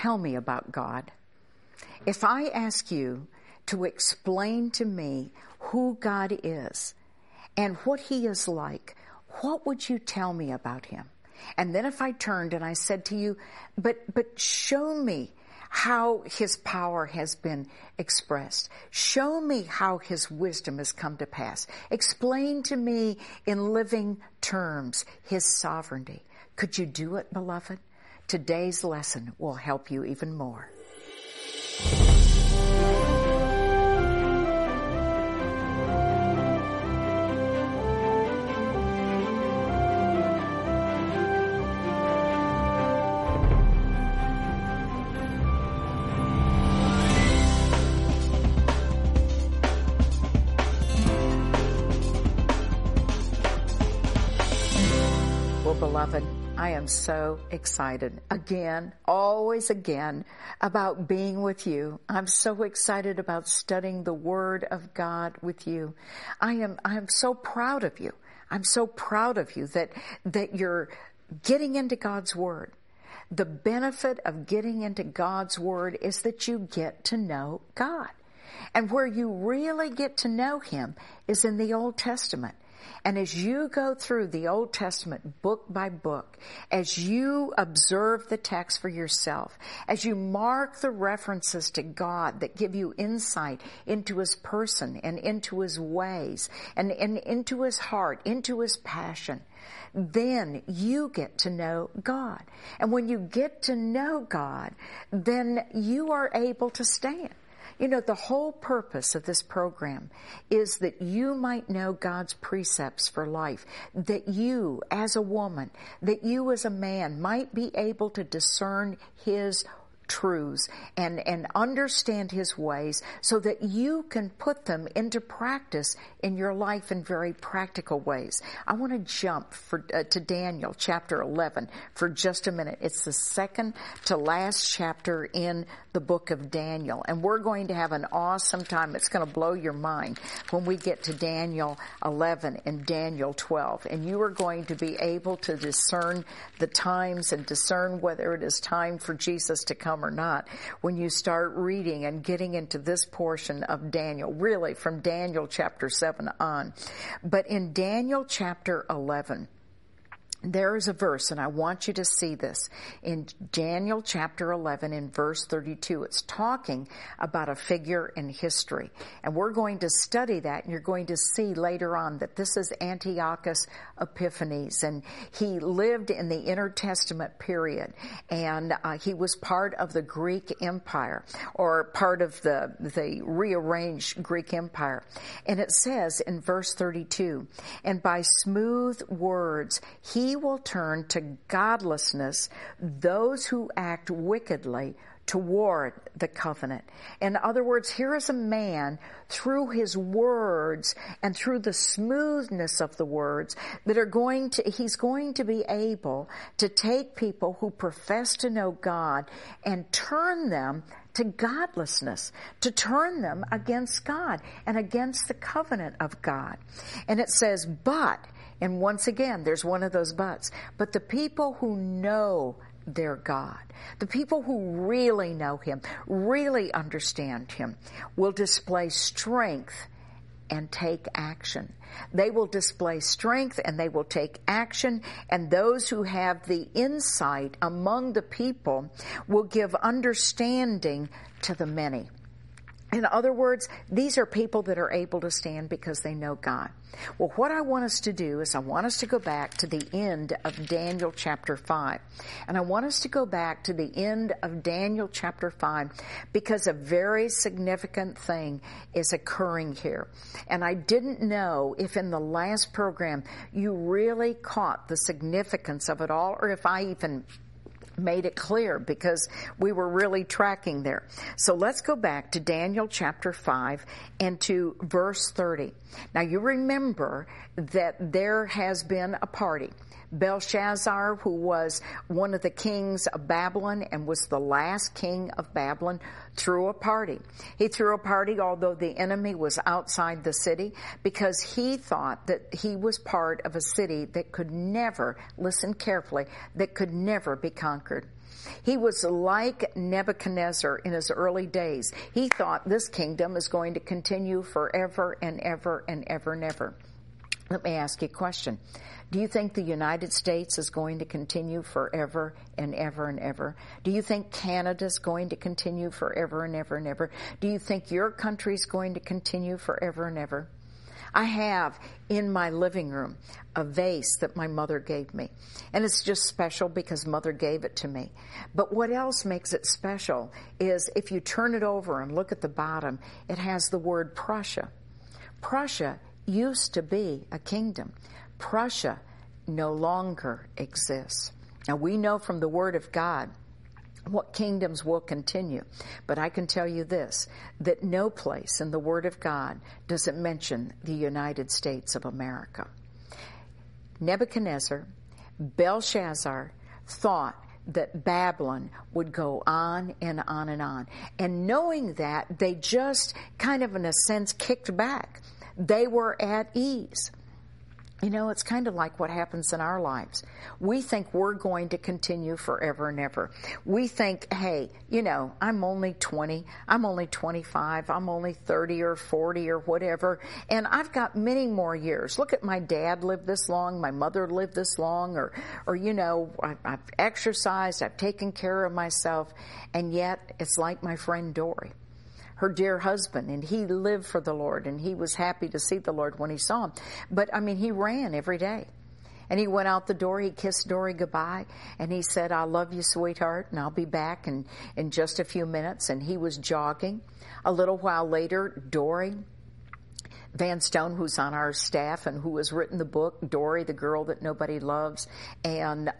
tell me about God? If I ask you to explain to me who God is and what He is like, what would you tell me about Him? And then if I turned and I said to you, but show me how His power has been expressed. Show me how His wisdom has come to pass. Explain to me in living terms His sovereignty. Could you do it, beloved? Today's lesson will help you even more. Beloved, I am so excited again, always again, about being with you. I'm so excited about studying the Word of God with you. I am so proud of you. I'm so proud of you that you're getting into God's Word. The benefit of getting into God's Word is that you get to know God. And where you really get to know Him is in the Old Testament. And as you go through the Old Testament book by book, as you observe the text for yourself, as you mark the references to God that give you insight into His person and into His ways and into His heart, into His passion, then you get to know God. And when you get to know God, then you are able to stand. You know, the whole purpose of this program is that you might know God's precepts for life, that you as a woman, that you as a man might be able to discern His truths and understand His ways so that you can put them into practice in your life in very practical ways. I want to jump to Daniel chapter 11 for just a minute. It's the second to last chapter in the book of Daniel, and we're going to have an awesome time. It's going to blow your mind when we get to Daniel 11 and Daniel 12, and you are going to be able to discern the times and discern whether it is time for Jesus to come or not when you start reading and getting into this portion of Daniel, really from Daniel chapter 7 on. But in Daniel chapter 11, there is a verse, and I want you to see this. In Daniel chapter 11 in verse 32, it's talking about a figure in history. And we're going to study that, and you're going to see later on that this is Antiochus Epiphanes, and he lived in the Intertestament period, and he was part of the Greek Empire, or part of the rearranged Greek Empire. And it says in verse 32, "And by smooth words He will turn to godlessness those who act wickedly toward the covenant." In other words, here is a man through his words and through the smoothness of the words he's going to be able to take people who profess to know God and turn them to godlessness, to turn them against God and against the covenant of God. And it says, and once again, there's one of those buts. But the people who know their God, the people who really know Him, really understand Him, will display strength and take action. They will display strength and they will take action, and those who have the insight among the people will give understanding to the many. In other words, these are people that are able to stand because they know God. Well, what I want us to do is I want us to go back to the end of Daniel chapter 5. And I want us to go back to the end of Daniel chapter 5 because a very significant thing is occurring here. And I didn't know if in the last program you really caught the significance of it all, or if I even made it clear, because we were really tracking there. So let's go back to Daniel chapter 5 and to verse 30. Now you remember that there has been a party. Belshazzar, who was one of the kings of Babylon and was the last king of Babylon, threw a party. He threw a party although the enemy was outside the city, because he thought that he was part of a city that could never, listen carefully, that could never be conquered. He was like Nebuchadnezzar in his early days. He thought this kingdom is going to continue forever and ever and ever and ever. Let me ask you a question. Do you think the United States is going to continue forever and ever and ever? Do you think Canada is going to continue forever and ever and ever? Do you think your country is going to continue forever and ever? I have in my living room a vase that my mother gave me. And it's just special because Mother gave it to me. But what else makes it special is if you turn it over and look at the bottom, it has the word Prussia. Prussia used to be a kingdom. Prussia no longer exists. Now we know from the Word of God what kingdoms will continue. But I can tell you this, that no place in the Word of God does it mention the United States of America. Nebuchadnezzar, Belshazzar thought that Babylon would go on and on and on. And knowing that, they just kind of in a sense kicked back. They were at ease. You know, it's kind of like what happens in our lives. We think we're going to continue forever and ever. We think, hey, you know, I'm only 20, I'm only 25, I'm only 30 or 40 or whatever, and I've got many more years. Look at my dad lived this long, my mother lived this long, or you know, I've exercised, I've taken care of myself, and yet it's like my friend Dory. Her dear husband, and he lived for the Lord, and he was happy to see the Lord when he saw him. But, I mean, he ran every day. And he went out the door, he kissed Dory goodbye, and he said, I love you, sweetheart, and I'll be back in just a few minutes. And he was jogging. A little while later, Dory Van Stone, who's on our staff and who has written the book, Dory, the Girl That Nobody Loves, and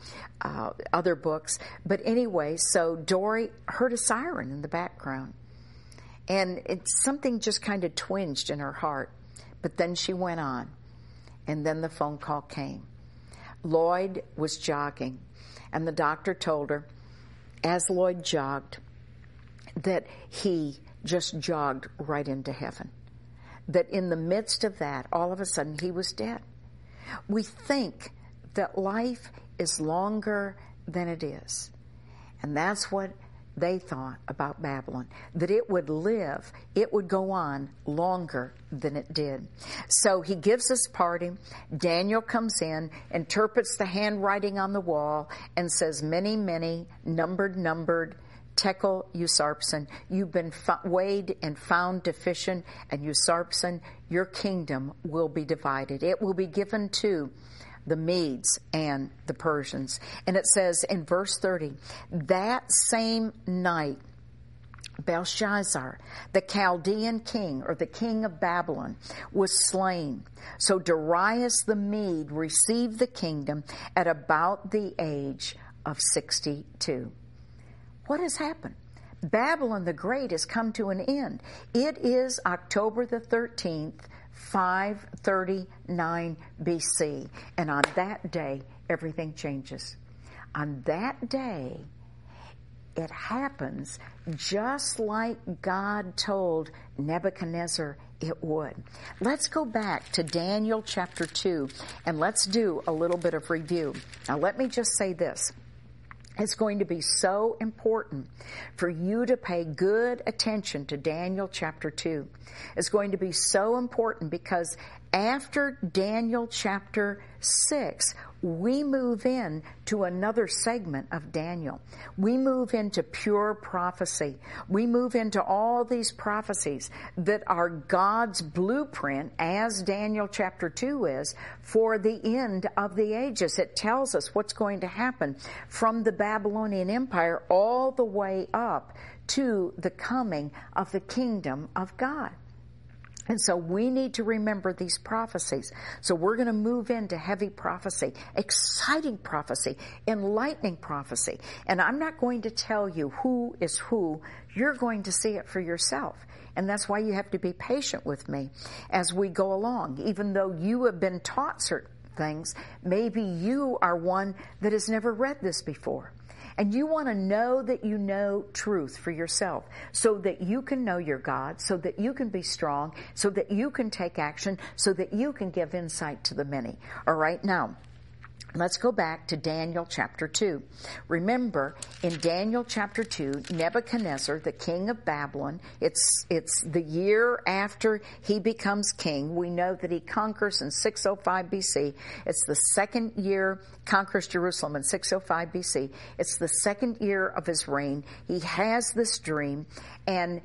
other books. But anyway, so Dory heard a siren in the background. And something just kind of twinged in her heart. But then she went on. And then the phone call came. Lloyd was jogging. And the doctor told her, as Lloyd jogged, that he just jogged right into heaven. That in the midst of that, all of a sudden, he was dead. We think that life is longer than it is. And that's what they thought about Babylon, that it would live, it would go on longer than it did. So he gives this party. Daniel comes in, interprets the handwriting on the wall, and says, many, many, numbered, tekel usarpson. You've been weighed and found deficient, and usarpson, your kingdom will be divided. It will be given to the Medes and the Persians. And it says in verse 30, that same night, Belshazzar, the Chaldean king, or the king of Babylon, was slain. So Darius the Mede received the kingdom at about the age of 62. What has happened? Babylon the Great has come to an end. It is October the 13th, 539 BC. And on that day, everything changes. On that day, it happens just like God told Nebuchadnezzar it would. Let's go back to Daniel chapter 2, and let's do a little bit of review. Now, let me just say this. It's going to be so important for you to pay good attention to Daniel chapter 2. It's going to be so important because after Daniel chapter 6, we move in to another segment of Daniel. We move into pure prophecy. We move into all these prophecies that are God's blueprint, as Daniel chapter 2 is, for the end of the ages. It tells us what's going to happen from the Babylonian Empire all the way up to the coming of the kingdom of God. And so we need to remember these prophecies. So we're going to move into heavy prophecy, exciting prophecy, enlightening prophecy. And I'm not going to tell you who is who. You're going to see it for yourself. And that's why you have to be patient with me as we go along. Even though you have been taught certain things, maybe you are one that has never read this before. And you want to know that you know truth for yourself so that you can know your God, so that you can be strong, so that you can take action, so that you can give insight to the many. All right, now, Let's go back to Daniel chapter 2. Remember, in Daniel chapter 2, Nebuchadnezzar, the king of Babylon, it's the year after he becomes king. We know that he conquers in 605 BC. It's the second year, conquers Jerusalem in 605 BC. It's the second year of his reign. He has this dream, and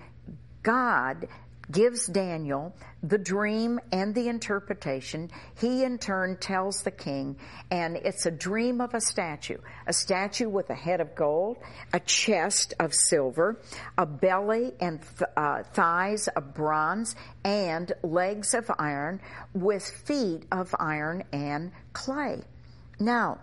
God gives Daniel the dream and the interpretation. He in turn tells the king, and it's a dream of a statue with a head of gold, a chest of silver, a belly and thighs of bronze, and legs of iron, with feet of iron and clay. Now,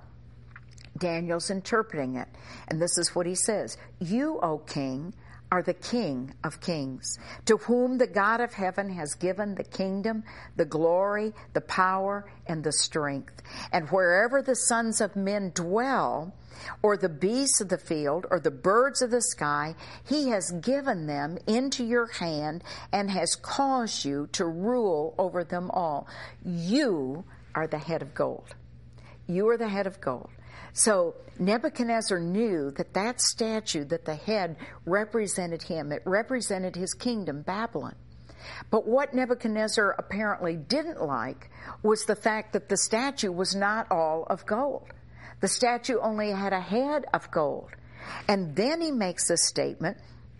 Daniel's interpreting it, and this is what he says: "You, O king, are the King of kings, to whom the God of heaven has given the kingdom, the glory, the power, and the strength. And wherever the sons of men dwell, or the beasts of the field, or the birds of the sky, he has given them into your hand and has caused you to rule over them all. You are the head of gold." You are the head of gold. So Nebuchadnezzar knew that that statue, that the head represented him. It represented his kingdom, Babylon. But what Nebuchadnezzar apparently didn't like was the fact that the statue was not all of gold. The statue only had a head of gold. And then he makes this statement,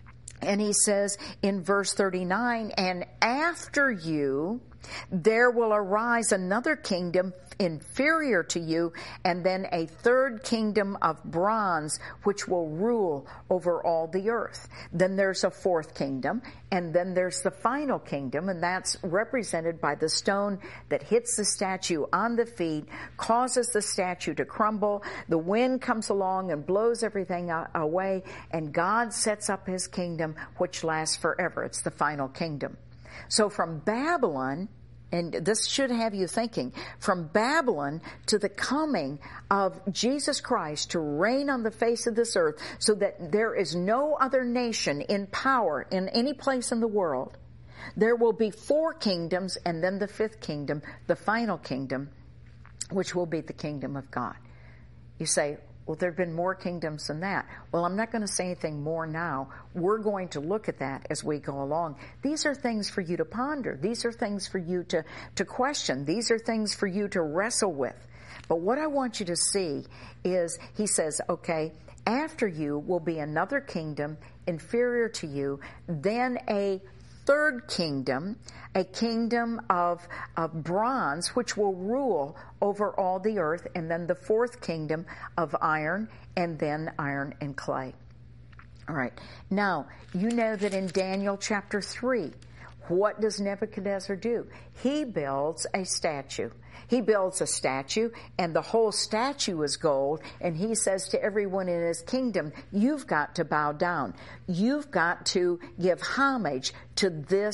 and he says in verse 39, "And after you there will arise another kingdom inferior to you, and then a third kingdom of bronze, which will rule over all the earth." Then there's a fourth kingdom, and then there's the final kingdom, and that's represented by the stone that hits the statue on the feet, causes the statue to crumble. The wind comes along and blows everything away, and God sets up his kingdom, which lasts forever. It's the final kingdom. So from Babylon, and this should have you thinking, from Babylon to the coming of Jesus Christ to reign on the face of this earth, so that there is no other nation in power in any place in the world, there will be 4 kingdoms, and then the 5th kingdom, the final kingdom, which will be the kingdom of God. You say, well, there have been more kingdoms than that. Well, I'm not going to say anything more now. We're going to look at that as we go along. These are things for you to ponder. These are things for you to question. These are things for you to wrestle with. But what I want you to see is, he says, okay, after you will be another kingdom inferior to you, then a third kingdom, a kingdom of bronze, which will rule over all the earth, and then the fourth kingdom of iron, and then iron and clay. All right. Now, you know that in Daniel chapter 3, what does Nebuchadnezzar do? He builds a statue. He builds a statue, and the whole statue is gold, and he says to everyone in his kingdom, you've got to bow down. You've got to give homage to this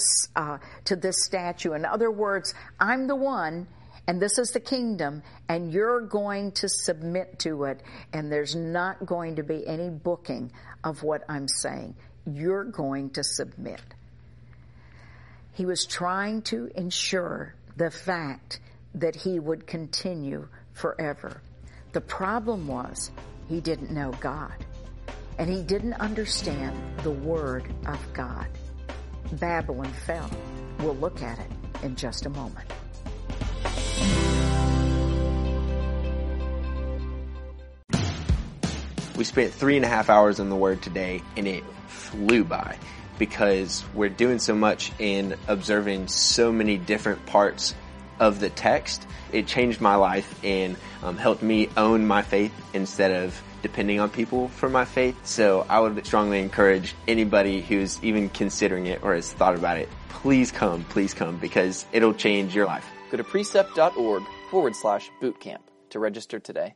statue. In other words, I'm the one, and this is the kingdom, and you're going to submit to it, and there's not going to be any booking of what I'm saying. You're going to submit. He was trying to ensure the fact that he would continue forever. The problem was he didn't know God, and he didn't understand the Word of God. Babylon fell. We'll look at it in just a moment. We spent 3.5 hours on the Word today, and it flew by because we're doing so much in observing so many different parts of the text. It changed my life and helped me own my faith instead of depending on people for my faith. So I would strongly encourage anybody who's even considering it or has thought about it, please come because it'll change your life. Go to precept.org/bootcamp to register today.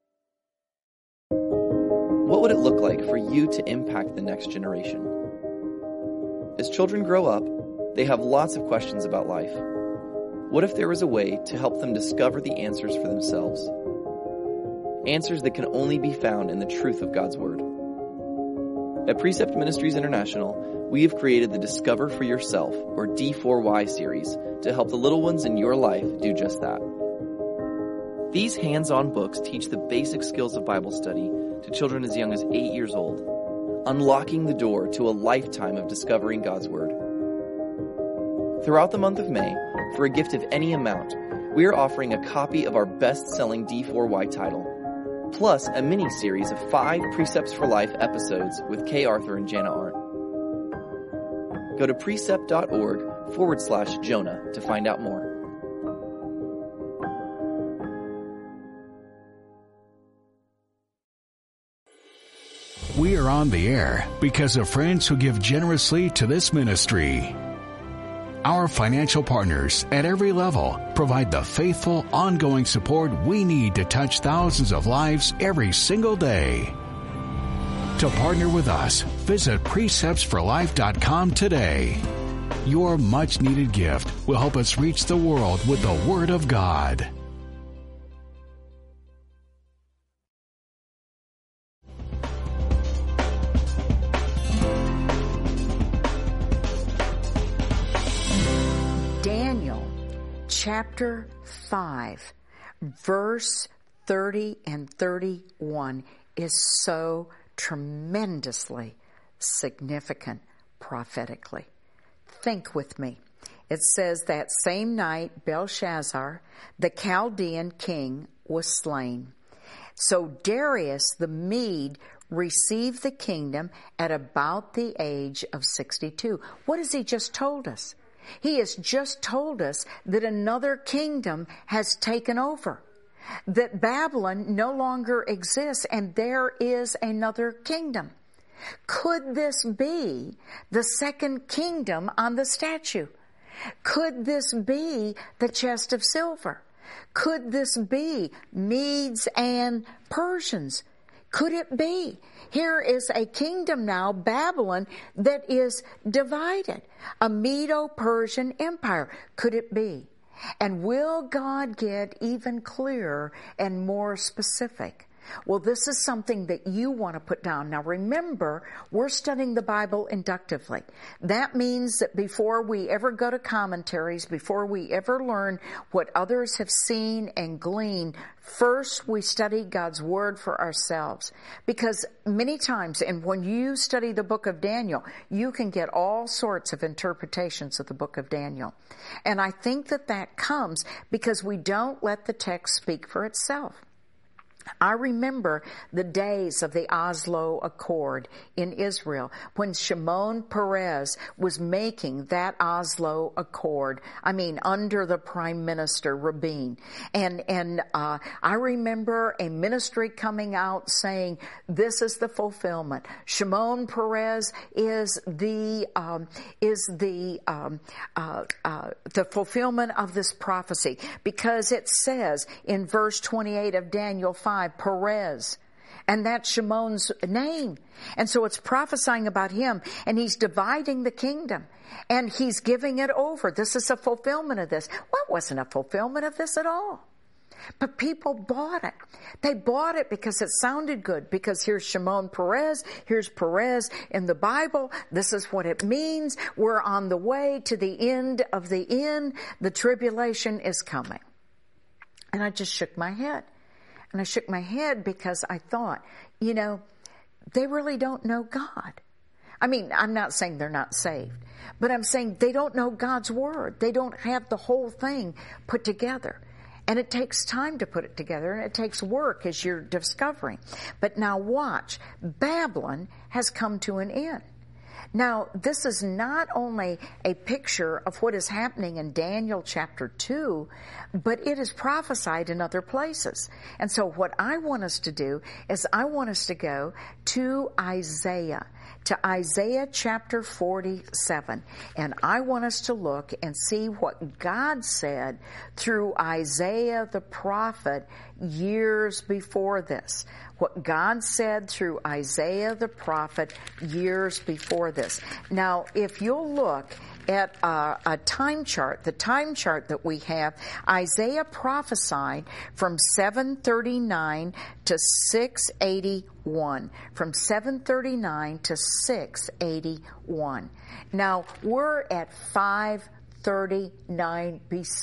What would it look like for you to impact the next generation? As children grow up, they have lots of questions about life. What if there was a way to help them discover the answers for themselves? Answers that can only be found in the truth of God's Word. At Precept Ministries International, we have created the Discover for Yourself, or D4Y series, to help the little ones in your life do just that. These hands-on books teach the basic skills of Bible study to children as young as 8 years old, unlocking the door to a lifetime of discovering God's Word. Throughout the month of May, for a gift of any amount, we are offering a copy of our best-selling D4Y title, plus a mini-series of 5 Precepts for Life episodes with Kay Arthur and Jana Arndt. Go to precept.org/Jonah to find out more. We are on the air because of friends who give generously to this ministry. Our financial partners at every level provide the faithful, ongoing support we need to touch thousands of lives every single day. To partner with us, visit preceptsforlife.com today. Your much-needed gift will help us reach the world with the Word of God. Chapter 5, verse 30 and 31 is so tremendously significant prophetically. Think with me. It says, that same night Belshazzar, the Chaldean king, was slain. So Darius the Mede received the kingdom at about the age of 62. What has he just told us? He has just told us that another kingdom has taken over, that Babylon no longer exists, and there is another kingdom. Could this be the second kingdom on the statue? Could this be the chest of silver? Could this be Medes and Persians? Could it be? Here is a kingdom now, Babylon, that is divided. A Medo-Persian empire. Could it be? And will God get even clearer and more specific? Well, this is something that you want to put down. Now remember, we're studying the Bible inductively. That means that before we ever go to commentaries, before we ever learn what others have seen and gleaned, first we study God's Word for ourselves. Because many times, and when you study the book of Daniel, you can get all sorts of interpretations of the book of Daniel. And I think that that comes because we don't let the text speak for itself. I remember the days of the Oslo Accord in Israel when Shimon Peres was making that Oslo Accord. I mean, under the Prime Minister Rabin. And I remember a ministry coming out saying, this is the fulfillment. Shimon Peres is the fulfillment of this prophecy, because it says in verse 28 of Daniel 5, Perez, and that's Shimon's name. And so it's prophesying about him, and he's dividing the kingdom, and he's giving it over. This is a fulfillment of this. Well, it wasn't a fulfillment of this at all. But people bought it. They bought it because it sounded good, because here's Shimon Peres, here's Perez in the Bible. This is what it means. We're on the way to the end of the end. The tribulation is coming. And I just shook my head. And I shook my head because I thought, you know, they really don't know God. I mean, I'm not saying they're not saved, but I'm saying they don't know God's Word. They don't have the whole thing put together. And it takes time to put it together, and it takes work as you're discovering. But now watch, Babylon has come to an end. Now, this is not only a picture of what is happening in Daniel chapter 2, but it is prophesied in other places. And so what I want us to do is I want us to go to Isaiah chapter 47. And I want us to look and see what God said through Isaiah the prophet years before this. What God said through Isaiah the prophet years before this. Now, if you'll look at a time chart, the time chart that we have, Isaiah prophesied from 739 to 681. From 739 to 681. Now, we're at 539 BC.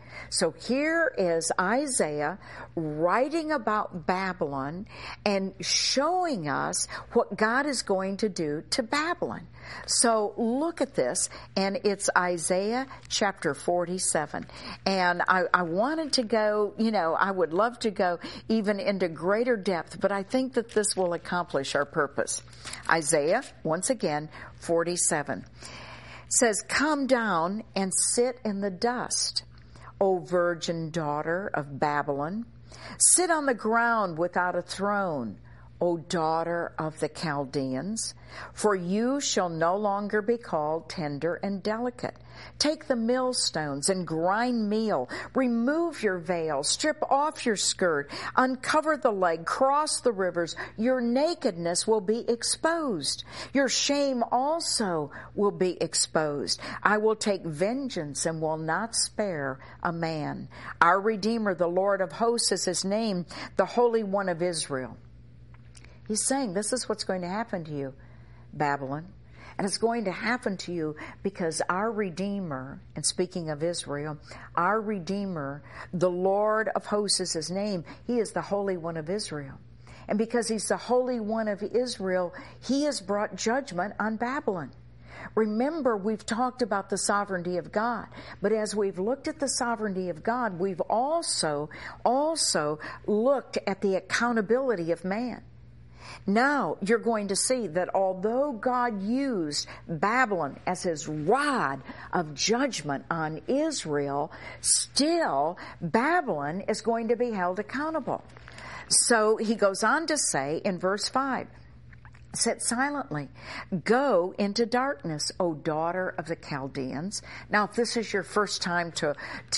So here is Isaiah writing about Babylon and showing us what God is going to do to Babylon. So look at this, and it's Isaiah chapter 47. And I wanted to go, I would love to go even into greater depth, but I think that this will accomplish our purpose. Isaiah, once again, 47. Says, "Come down and sit in the dust, O virgin daughter of Babylon. Sit on the ground without a throne, O daughter of the Chaldeans. For you shall no longer be called tender and delicate. Take the millstones and grind meal. Remove your veil. Strip off your skirt. Uncover the leg. Cross the rivers. Your nakedness will be exposed. Your shame also will be exposed. I will take vengeance and will not spare a man. Our Redeemer, the Lord of hosts, is his name, the Holy One of Israel." He's saying this is what's going to happen to you, Babylon. And it's going to happen to you because our Redeemer, and speaking of Israel, our Redeemer, the Lord of hosts is his name. He is the Holy One of Israel. And because he's the Holy One of Israel, he has brought judgment on Babylon. Remember, we've talked about the sovereignty of God. But as we've looked at the sovereignty of God, we've also looked at the accountability of man. Now you're going to see that although God used Babylon as his rod of judgment on Israel, still Babylon is going to be held accountable. So he goes on to say in verse 5, "Sit silently. Go into darkness, O daughter of the Chaldeans." Now, if this is your first time to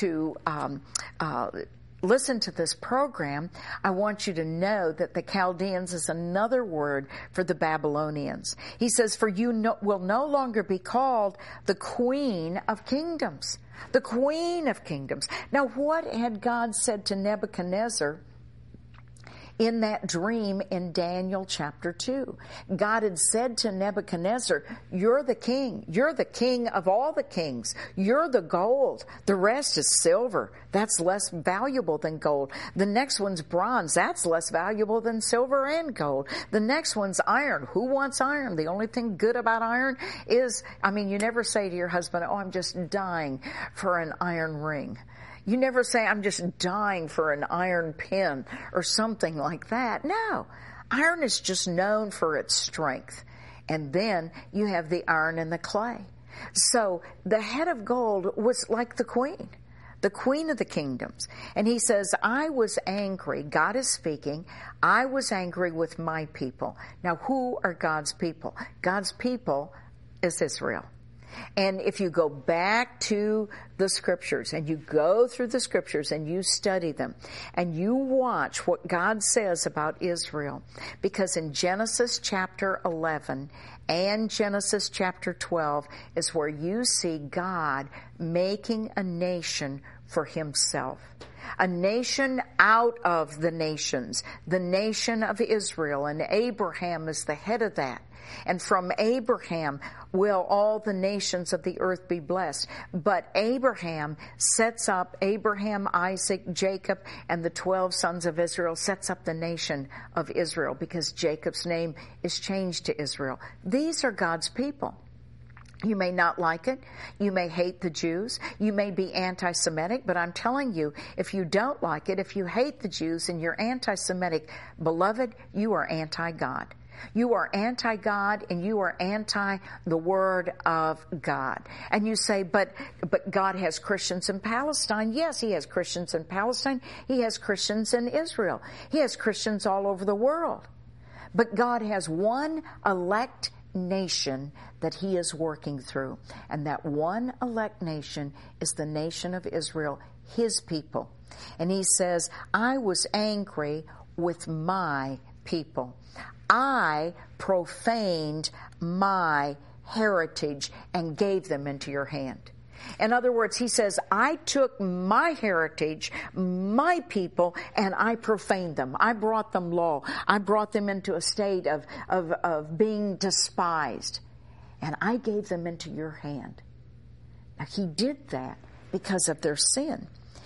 listen to this program, I want you to know that the Chaldeans is another word for the Babylonians. He says, "For you will no longer be called the Queen of Kingdoms." The Queen of Kingdoms. Now, what had God said to Nebuchadnezzar in that dream in Daniel chapter 2? God had said to Nebuchadnezzar, "You're the king. You're the king of all the kings. You're the gold. The rest is silver. That's less valuable than gold. The next one's bronze. That's less valuable than silver and gold. The next one's iron. Who wants iron? The only thing good about iron is, you never say to your husband, 'Oh, I'm just dying for an iron ring.' You never say, 'I'm just dying for an iron pin,' or something like that. No. Iron is just known for its strength. And then you have the iron and the clay. So the head of gold was like the queen of the kingdoms. And he says, "I was angry." God is speaking. "I was angry with my people." Now, who are God's people? God's people is Israel. And if you go back to the scriptures and you go through the scriptures and you study them and you watch what God says about Israel, because in Genesis chapter 11 and Genesis chapter 12 is where you see God making a nation for himself. A nation out of the nations, the nation of Israel, and Abraham is the head of that. And from Abraham will all the nations of the earth be blessed. But Abraham, Isaac, Jacob, and the 12 sons of Israel sets up the nation of Israel because Jacob's name is changed to Israel. These are God's people. You may not like it. You may hate the Jews. You may be anti-Semitic, but I'm telling you, if you don't like it, if you hate the Jews and you're anti-Semitic, beloved, you are anti-God. You are anti-God and you are anti the Word of God. And you say, but God has Christians in Palestine. Yes, he has Christians in Palestine. He has Christians in Israel. He has Christians all over the world. But God has one elect nation that he is working through. And that one elect nation is the nation of Israel, his people. And he says, "I was angry with my people. I profaned my heritage and gave them into your hand." In other words, he says, I took my heritage, my people, and I profaned them. I brought them low. I brought them into a state of being despised. And I gave them into your hand. Now, he did that because of their sin.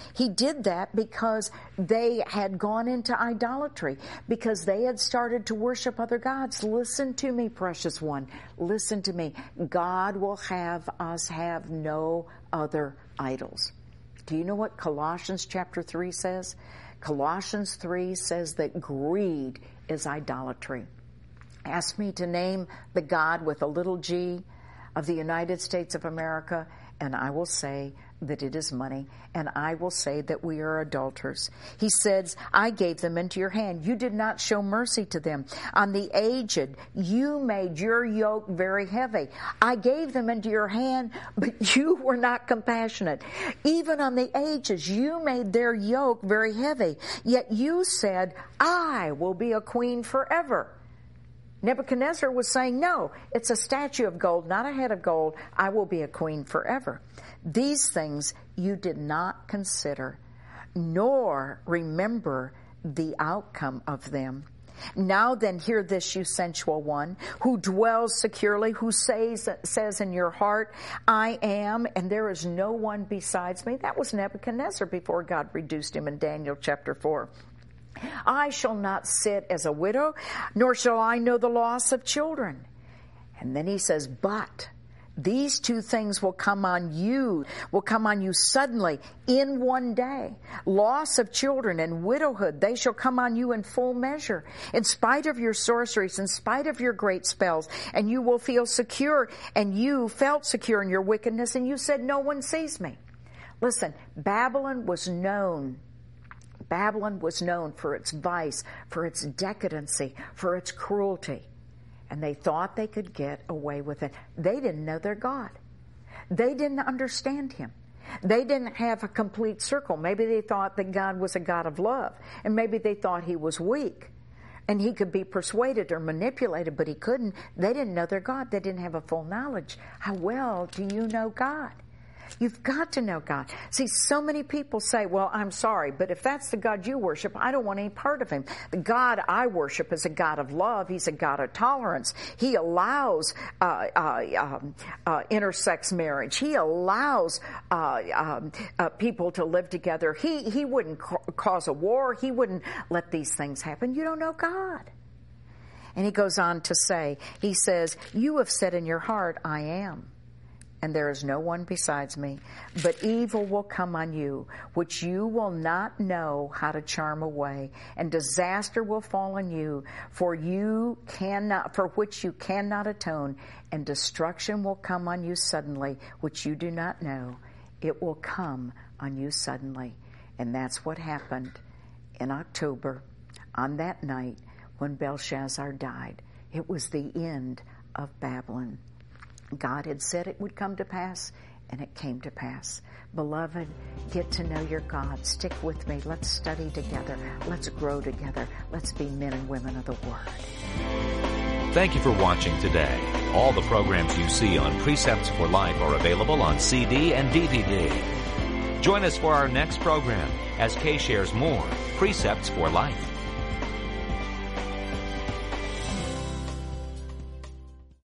He did that because they had gone into idolatry, because they had started to worship other gods. Listen to me, precious one. Listen to me. God will have us have no other idols. Do you know what Colossians chapter 3 says? Colossians 3 says that greed is idolatry. Ask me to name the God with a little g of the United States of America, and I will say that it is money, and I will say that we are adulterers. He says, I gave them into your hand. You did not show mercy to them. On the aged, you made your yoke very heavy. I gave them into your hand, but you were not compassionate. Even on the ages, you made their yoke very heavy. Yet you said, I will be a queen forever. Nebuchadnezzar was saying, no, it's a statue of gold, not a head of gold. I will be a queen forever. These things you did not consider, nor remember the outcome of them. Now then, hear this, you sensual one, who dwells securely, who says in your heart, I am, and there is no one besides me. That was Nebuchadnezzar before God reduced him in Daniel chapter 4. I shall not sit as a widow, nor shall I know the loss of children. And then he says, but these two things will come on you suddenly in one day. Loss of children and widowhood, they shall come on you in full measure, in spite of your sorceries, in spite of your great spells, and you will feel secure, and you felt secure in your wickedness, and you said, no one sees me. Listen, Babylon was known for its vice, for its decadency, for its cruelty. And they thought they could get away with it. They didn't know their God. They didn't understand Him. They didn't have a complete circle. Maybe they thought that God was a God of love. And maybe they thought He was weak. And He could be persuaded or manipulated, but He couldn't. They didn't know their God. They didn't have a full knowledge. How well do you know God? You've got to know God. See, so many people say, well, I'm sorry, but if that's the God you worship, I don't want any part of Him. The God I worship is a God of love. He's a God of tolerance. He allows intersex marriage. He allows people to live together. He wouldn't cause a war. He wouldn't let these things happen. You don't know God. And He goes on to say, He says, you have said in your heart, I am. And there is no one besides me, but evil will come on you, which you will not know how to charm away, and disaster will fall on you, for which you cannot atone, and destruction will come on you suddenly, which you do not know. It will come on you suddenly. And that's what happened in October, on that night when Belshazzar died. It was the end of Babylon. God had said it would come to pass, and it came to pass. Beloved, get to know your God. Stick with me. Let's study together. Let's grow together. Let's be men and women of the Word. Thank you for watching today. All the programs you see on Precepts for Life are available on CD and DVD. Join us for our next program as Kay shares more Precepts for Life.